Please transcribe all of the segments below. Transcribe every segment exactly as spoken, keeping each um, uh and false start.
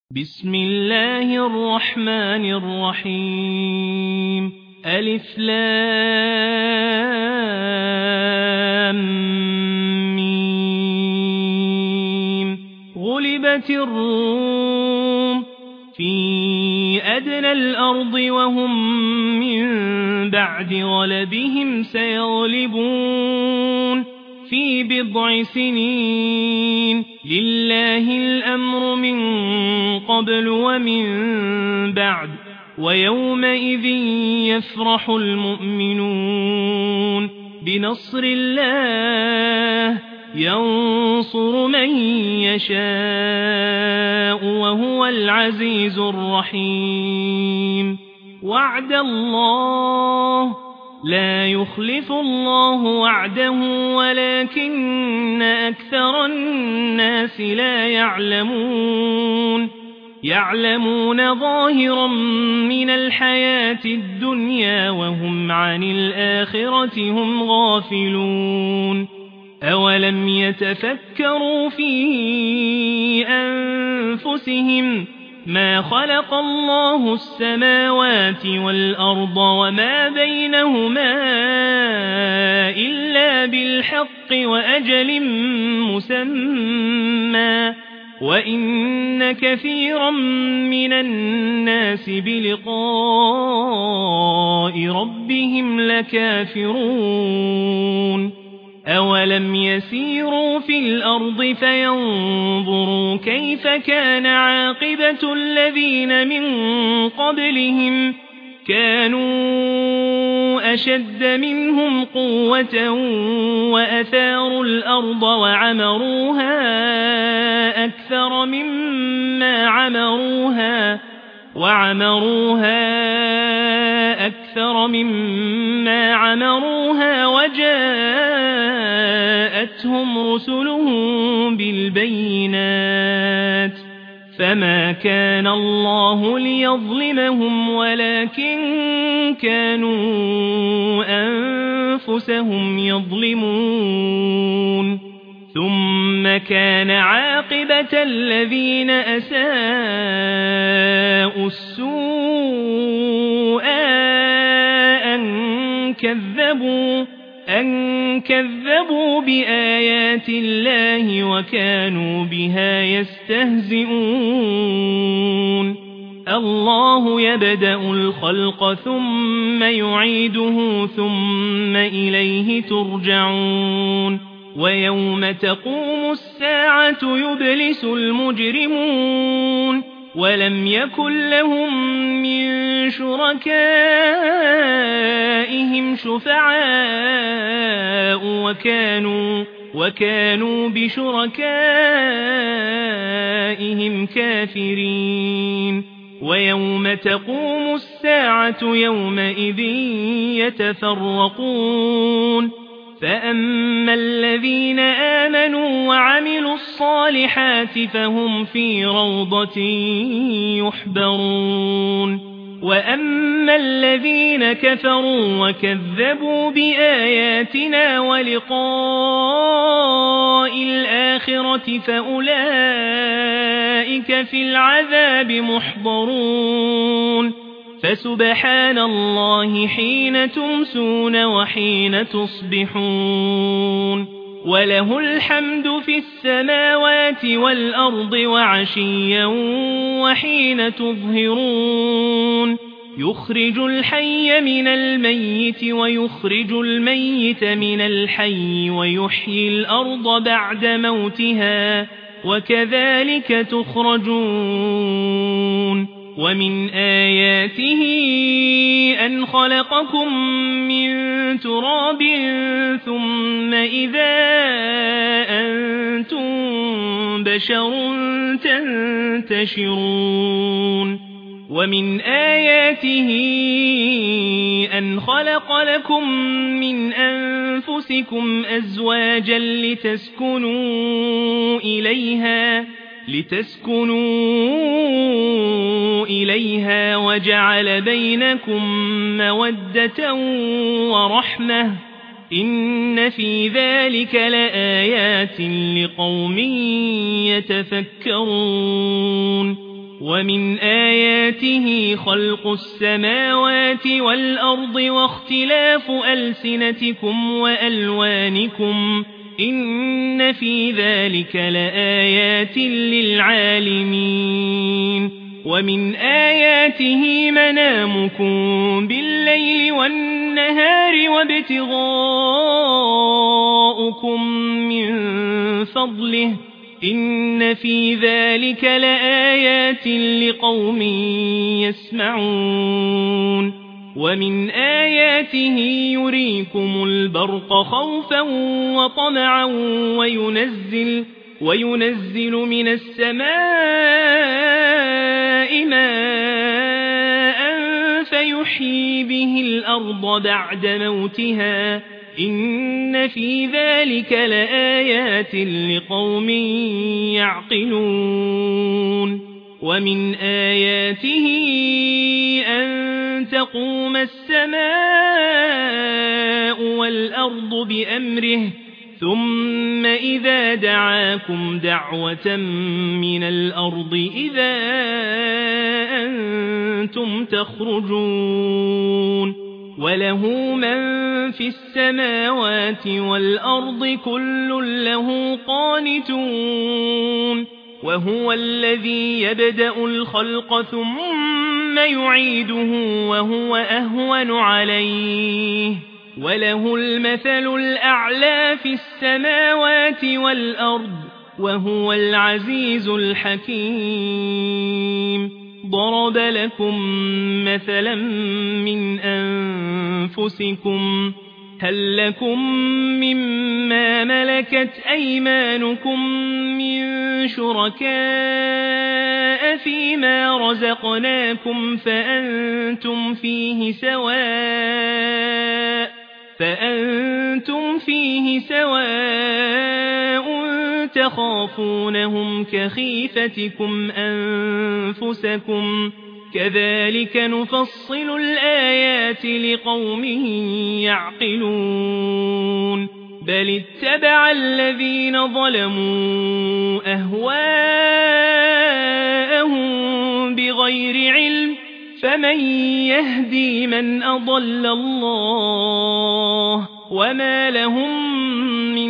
بسم الله الرحمن الرحيم ألف لام ميم غلبت الروم في أدنى الأرض وهم من بعد غلبهم سيغلبون في بضع سنين لله الأمر من قبل ومن بعد ويومئذ يفرح المؤمنون بنصر الله ينصر من يشاء وهو العزيز الرحيم وعد الله لا يخلف الله وعده ولكن أكثر الناس لا يعلمون يعلمون ظاهرا من الحياة الدنيا وهم عن الآخرة هم غافلون أولم يتفكروا في أنفسهم ما خلق الله السماوات والأرض وما بينهما إلا بالحق وأجل مسمى وإن كثيرا من الناس بلقاء ربهم لكافرون أولم يسيروا في الأرض فينظروا كيف كان عاقبة الذين من قبلهم كانوا أشد منهم قوة وأثاروا الأرض وعمروها أكثر مما عمروها وعمروها أكثر مما عمروها وجاءتهم رسلهم بالبينات فما كان الله ليظلمهم ولكن كانوا أنفسهم يظلمون ثم كان عاقبة الذين أساءوا السوء أن كذبوا أن كذبوا بآيات الله وكانوا بها يستهزئون الله يبدأ الخلق ثم يعيده ثم إليه ترجعون ويوم تقوم الساعة يبلس المجرمون ولم يكن لهم من شركائهم شفعاء وكانوا وكانوا بشركائهم كافرين ويوم تقوم الساعة يومئذ يتفرقون فأما الذين آمنوا وعملوا الصالحات فهم في روضة يحبرون وأما الذين كفروا وكذبوا بآياتنا ولقاء الآخرة فأولئك في العذاب محضرون فسبحان الله حين تمسون وحين تصبحون وله الحمد في السماوات والأرض وعشيا وحين تظهرون يخرج الحي من الميت ويخرج الميت من الحي ويحيي الأرض بعد موتها وكذلك تخرجون ومن آياته أن خلقكم من تراب ثم إذا أنتم بشر تنتشرون ومن آياته أن خلق لكم من أنفسكم أزواجا لتسكنوا إليها لتسكنوا إليها وجعل بينكم مودة ورحمة إن في ذلك لآيات لقوم يتفكرون ومن آياته خلق السماوات والأرض واختلاف ألسنتكم وألوانكم إن في ذلك لآيات للعالمين ومن آياته منامكم بالليل والنهار وابتغاؤكم من فضله إن في ذلك لآيات لقوم يسمعون ومن آياته يريكم البرق خوفا وطمعا وينزل وينزل من السماء ماء فيحيي به الأرض بعد موتها إن في ذلك لآيات لقوم يعقلون ومن آياته أن تقوم السماء والأرض بأمره ثم إذا دعاكم دعوة من الأرض إذا أنتم تخرجون وله من في السماوات والأرض كل له قانتون وهو الذي يبدأ الخلق ثم يعيده وهو أهون عليه وله المثل الأعلى في السماوات والأرض وهو العزيز الحكيم ضرب لكم مثلا من أنفسكم هل لكم مما ملكت أيمانكم من شركاء فيما رزقناكم فأنتم فيه سواء فأنتم فيه سواء تخافونهم كخيفتكم أنفسكم كذلك نفصل الآيات لقوم يعقلون بل اتبع الذين ظلموا أهواءهم بغير علم فمن يهدي من أضل الله وما لهم من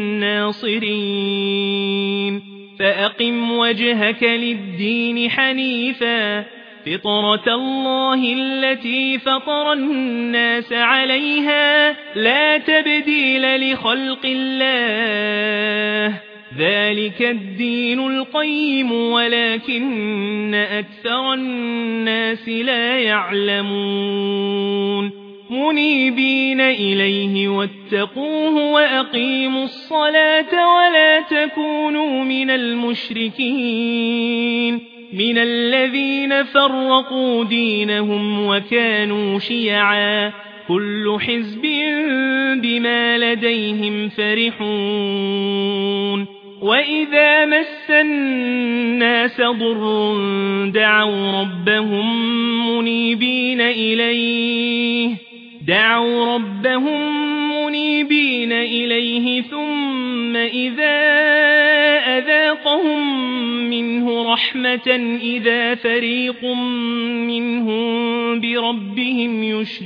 ناصرين فأقم وجهك للدين حنيفا فطرة الله التي فطر الناس عليها لا تبديل لخلق الله ذلك الدين القيم ولكن أكثر الناس لا يعلمون منيبين إليه واتقوه وأقيموا الصلاة ولا تكونوا من المشركين من الذين فرقوا دينهم وكانوا شيعا كل حزب بما لديهم فرحون وإذا مس الناس ضر دعوا ربهم منيبين إليه دعوا ربهم منيبين إليه ثم إذا أذاقهم منه رحمة إذا فريق منهم بربهم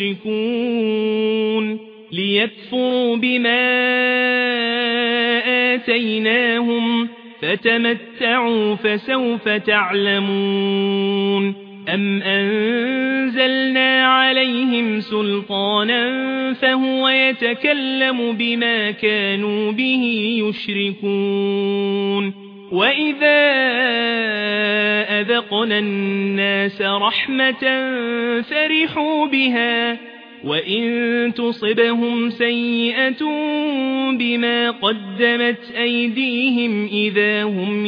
يشركون ليكفروا بما آتيناهم فتمتعوا فسوف تعلمون أم أنزلنا عليهم سلطانا فهو يتكلم بما كانوا به يشركون وإذا أذقنا الناس رحمة فرحوا بها وإن تصبهم سيئة بما قدمت أيديهم إذا هم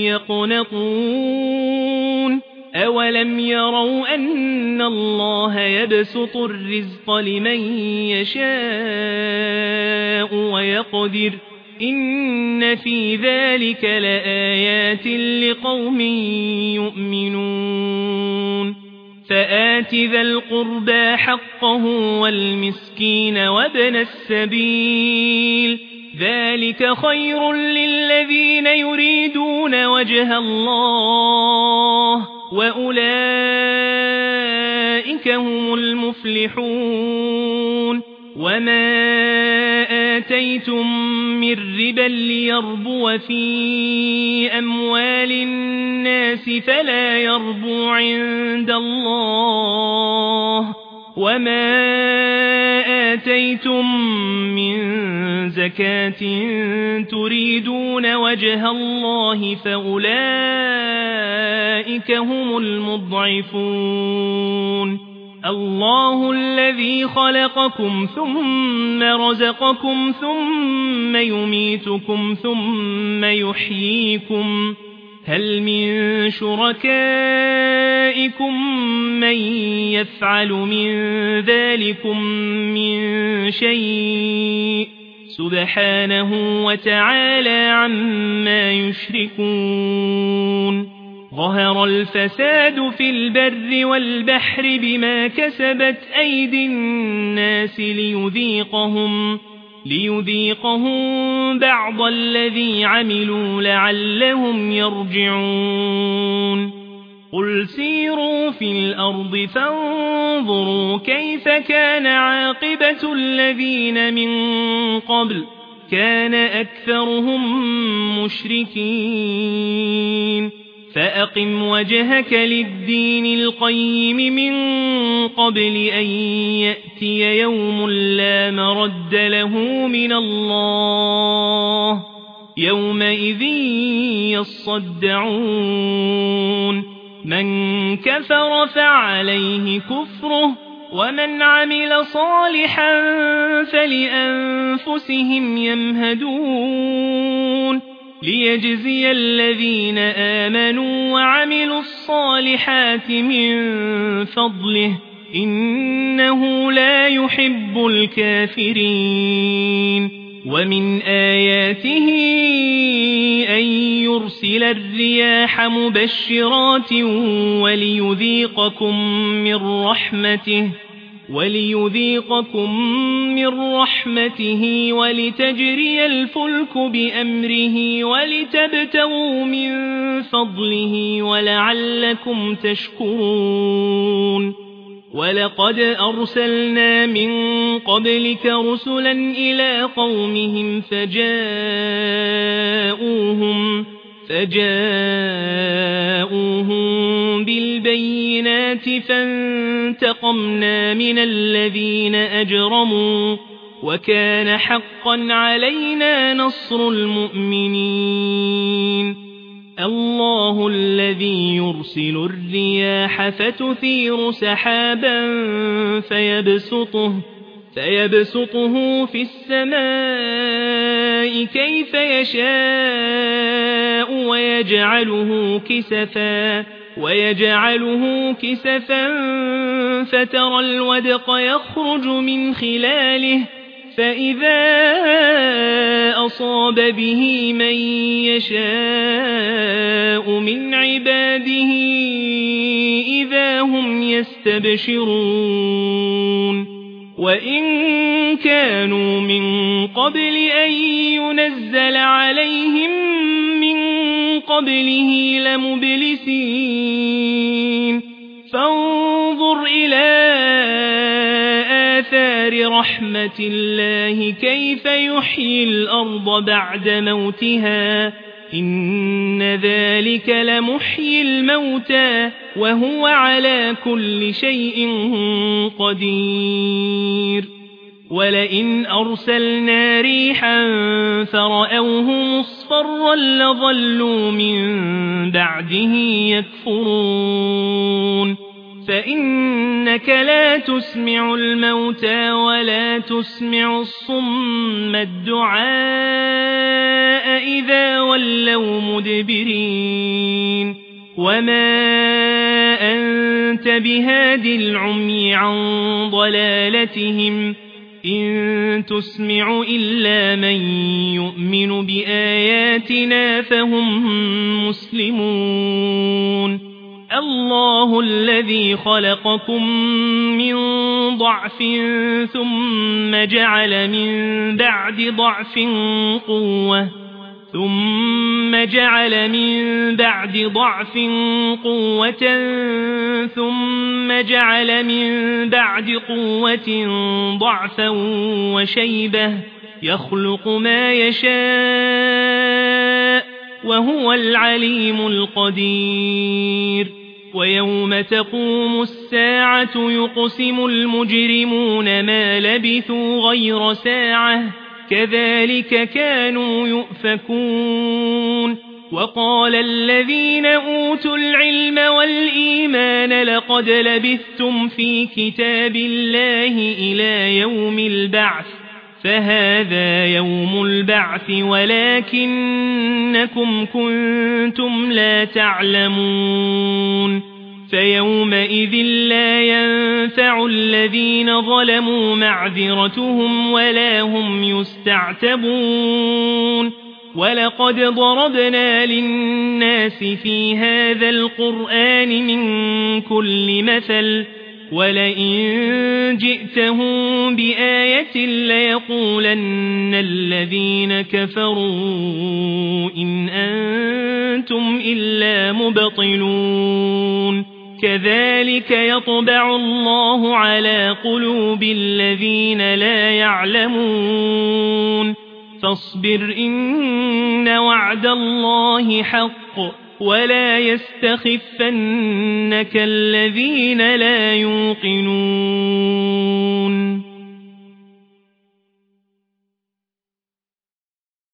يقنطون أولم يروا أن الله يبسط الرزق لمن يشاء ويقدر إن في ذلك لآيات لقوم يؤمنون فآت ذا القربى حقه والمسكين وابن السبيل ذلك خير للذين يريدون وجه الله وأولئك هم المفلحون وما آتيتم من ربا ليربو في أموال الناس فلا يربو عند الله وما آتيتم من زكاة تريدون وجه الله فأولئك هم المضعفون الله الذي خلقكم ثم رزقكم ثم يميتكم ثم يحييكم هل من شركائكم من يفعل من ذلكم من شيء سبحانه وتعالى عما يشركون ظهر الفساد في البر والبحر بما كسبت أيدي الناس ليذيقهم ليذيقهم بعض الذي عملوا لعلهم يرجعون قل سيروا في الأرض فانظروا كيف كان عاقبة الذين من قبل كان أكثرهم مشركين فأقم وجهك للدين القيم من قبل أن يأتي يوم لا مرد له من الله يومئذ يصدعون من كفر فعليه كفره ومن عمل صالحا فلأنفسهم يمهدون ليجزي الذين آمنوا وعملوا الصالحات من فضله إنه لا يحب الكافرين ومن آياته أن يرسل الرياح مبشرات وليذيقكم من رحمته وليذيقكم من رحمته ولتجري الفلك بأمره ولتبتغوا من فضله ولعلكم تشكرون ولقد أرسلنا من قبلك رسلا إلى قومهم فجاءوهم فجاءوهم بالبينات فانتقمنا من الذين أجرموا وكان حقا علينا نصر المؤمنين الله الذي يرسل الرياح فتثير سحابا فيبسطه فيبسطه في السماء كيف يشاء ويجعله كسفا ويجعله كسفا فترى الودق يخرج من خلاله فإذا أصاب به من يشاء من عباده إذا هم يستبشرون وإن كانوا من قبل أن ينزل عليهم من قبله لمبلسين فانظر إلى آثار رحمة الله كيف يحيي الأرض بعد موتها إن ذلك لمحيي الموتى وهو على كل شيء قدير ولئن أرسلنا ريحا فرأوه مصفرا لظلوا من بعده يكفرون فإنك لا تسمع الموتى ولا تسمع الصم الدعاء إذا ولوا مدبرين وما أنت بهاد العمي عن ضلالتهم إن تسمع إلا من يؤمن بآياتنا فهم مسلمون الله الذي خلقكم من ضعف ثم جعل من بعد ضعف قوة ثم جعل من بعد ضعف قوة ثم جعل من بعد قوة ضعفا وشيبة يخلق ما يشاء وهو العليم القدير ويوم تقوم الساعة يقسم المجرمون ما لبثوا غير ساعة كذلك كانوا يؤفكون وقال الذين أوتوا العلم والإيمان لقد لبثتم في كتاب الله إلى يوم البعث فهذا يوم البعث ولكنكم كنتم لا تعلمون فيومئذ لا ينفع الذين ظلموا معذرتهم ولا هم يستعتبون ولقد ضربنا للناس في هذا القرآن من كل مثل ولئن جئتهم بآية ليقولن الذين كفروا إن أنتم إلا مبطلون كذلك يطبع الله على قلوب الذين لا يعلمون فاصبر إن وعد الله حق ولا يستخفنك الذين لا يوقنون